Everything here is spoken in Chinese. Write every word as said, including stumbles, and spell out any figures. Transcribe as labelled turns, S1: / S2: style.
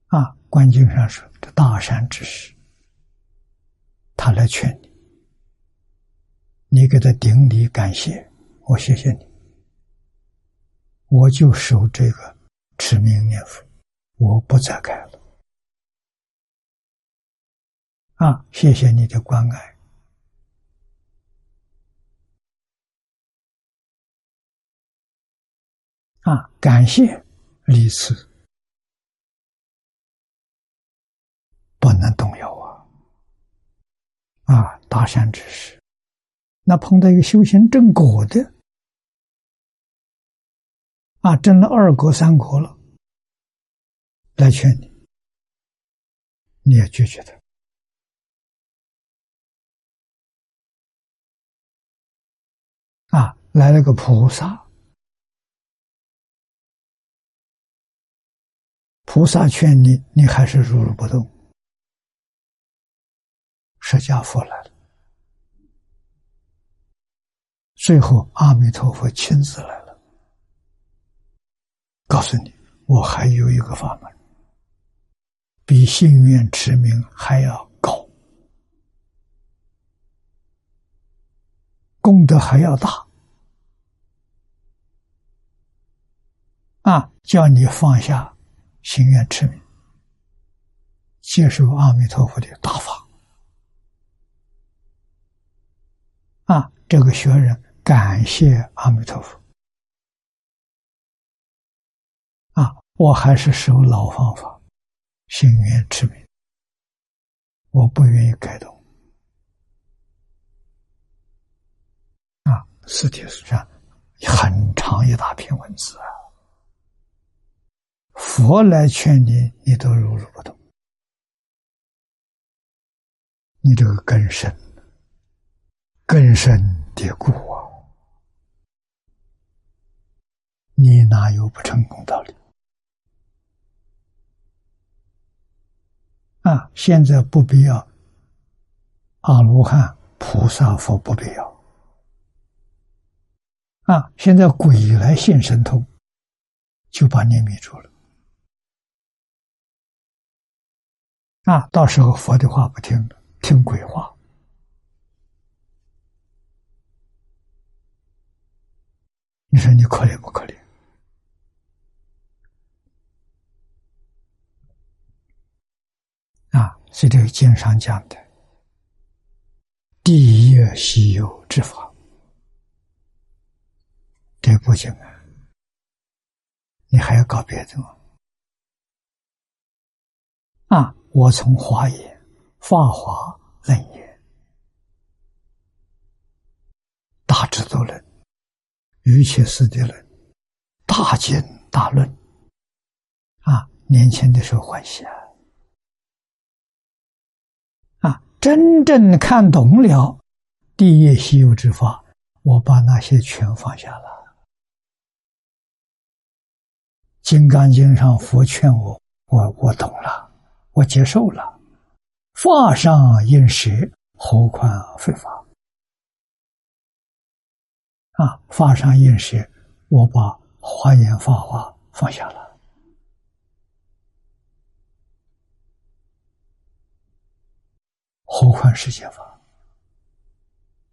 S1: 啊，观经上说这大善之事，他来劝你，你给他顶礼感谢，我谢谢你，我就守这个持名念佛，我不再改了。啊，谢谢你的关爱。啊，感谢礼次不能动摇啊！啊，大善之事，那碰到一个修行正果的，啊，证了二果三果了，来劝你，你也拒绝他。啊，来了个菩萨，菩萨劝你，你还是如如不动。释迦佛来了，最后阿弥陀佛亲自来了，告诉你，我还有一个法门，比信愿持名还要高，功德还要大。啊，叫你放下信愿持名，接受阿弥陀佛的大法。啊，这个学人感谢阿弥陀佛。啊，我还是守老方法，信愿持名，我不愿意改动。啊，实体是这样，很长一大篇文字啊。佛来劝你，你都如如不动，你这个根深，根深蒂固啊，你哪有不成功道理？啊，现在不必要，阿罗汉、菩萨、佛不必要。啊，现在鬼来现神通，就把你迷住了。啊，到时候佛的话不听了，听鬼话。你说你可怜不可怜？啊，所以这个经上讲的第一稀有之法，这不行啊，你还要搞别的吗？啊，我从华严、法华、楞严、大智度论、瑜伽师地论、大经大论，啊，年轻的时候欢喜啊，啊，真正看懂了第一稀有之法，我把那些全放下了。金刚经上佛劝我，我我懂了，我接受了。法上应舍，何况非法？啊，法上应舍，我把华严法华放下了。何况世间法？